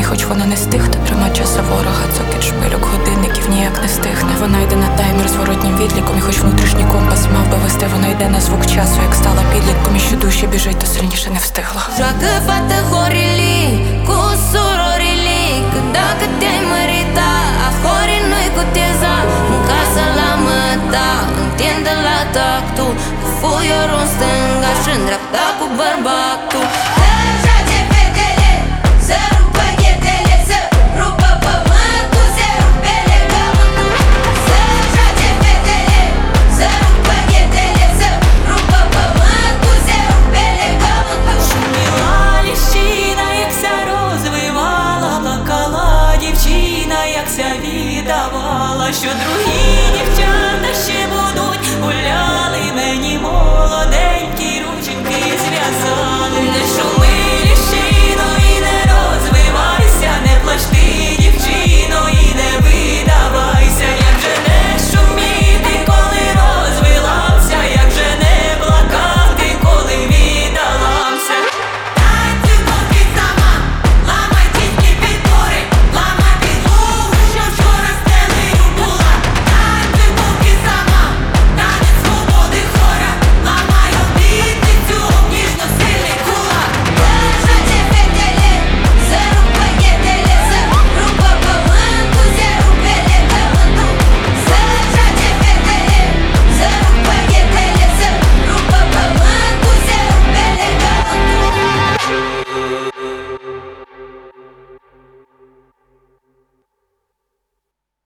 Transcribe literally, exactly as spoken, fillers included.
хоч вона не з тих, хто тримає часа ворога. Цокіт шпильок годинників ніяк не стихне. Вона йде на таймер з воротнім відліком. І хоч внутрішній компас мав би вести, вона йде на звук часу, як стала підлітком. І що душі біжить, то сильніше не встигла. Joacă fată horili cu surorile, că dacă te-ai mărita, ahori nu-i cu teza. În casă la măta, întinde la tactul, cu fuiorul în stânga și în dreapta cu bărbatul.